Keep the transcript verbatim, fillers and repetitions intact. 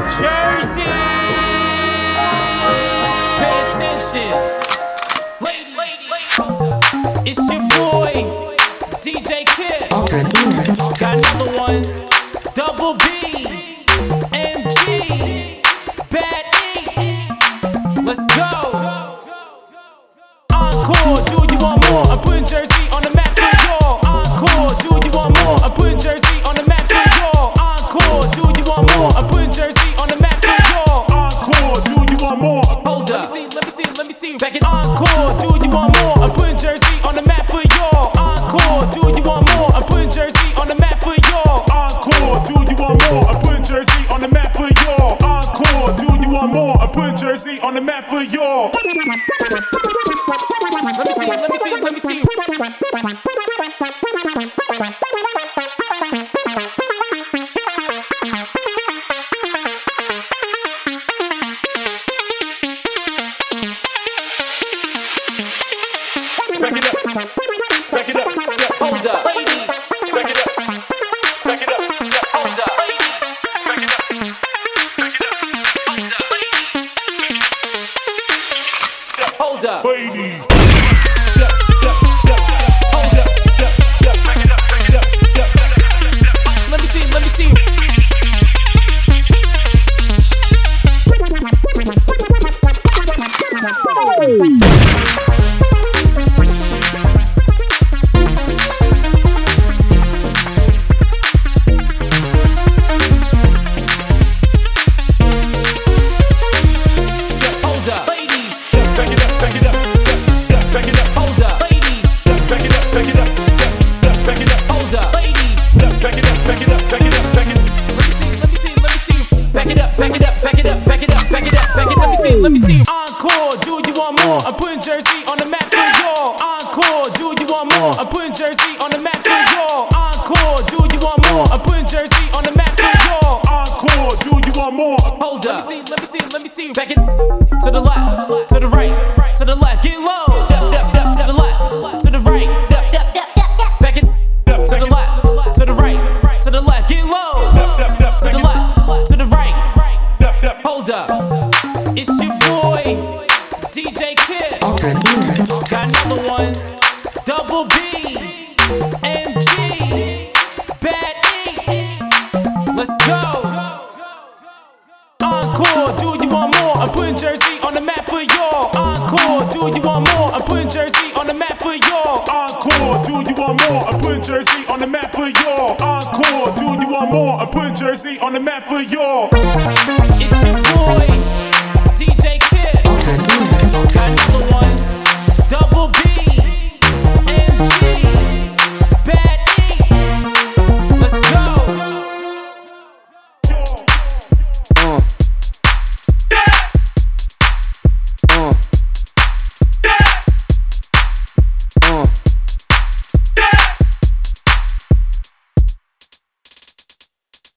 Jersey, pay attention. Ladies, it's your boy, D J Kid. Got another one, Double B, M G, Bad Ink. Let's go. Encore, do you want more? I'm putting Jersey on the map for y'all. Encore, do you want more? I'm putting Jersey on the map for y'all. Encore, do you want more? I'm putting Jersey on the map for y'all. Encore, do you want more? Hold up. Let me see, let me see, let me see. Back it. Encore, do you want more? I'm putting Jersey on the map for y'all. Encore, do you want more? I'm putting Jersey on the map for y'all. Encore, do you want more? I'm putting Jersey on the map for y'all. Encore, do you want more? I'm putting Jersey on the map for y'all. Let me see, let me see, let me see. Back it up, back it up, Hold up, ladies. back it up, back it up, Hold up, ladies. back it up, back it up, Hold up, ladies. ladies. Let me see, let me see. Hold up, ladies. Back it up, back it up, back it up, Hold up, ladies. back it up, back it up, back it up, Hold up, ladies. back it up, back it up, back it up, back it up. Let me see, let me see, let me see. Back it up, back it up, back it up, back it up, back it up, back it. Let me see, let me see. Encore, do you want more? I'm putting Jersey on the map for y'all. Encore, do you want more? I'm putting Jersey on the map for y'all. Encore, do you want more? I'm putting Jersey on the map for y'all. Encore, do you want more? Hold up. Let me see, let me see, let me see. Back it to the left, to the right, to the left. Get low. Dup, dup, dup, to the left, to the right. Dup, dup, dup, dup. Back it to the left, to the right, to the left. Get low. To the left, to the right. Hold up. It's your boy, D J Kid. Got another one, Double B, M G, Bad Ink. Let's go. Encore, do you want more? I'm putting Jersey on the map for y'all. Encore, do you want more? I'm putting Jersey on the map for y'all. Encore, do you want more? I'm putting Jersey on the map for y'all. Encore, do you want more? I'm putting Jersey on the map for y'all. It's your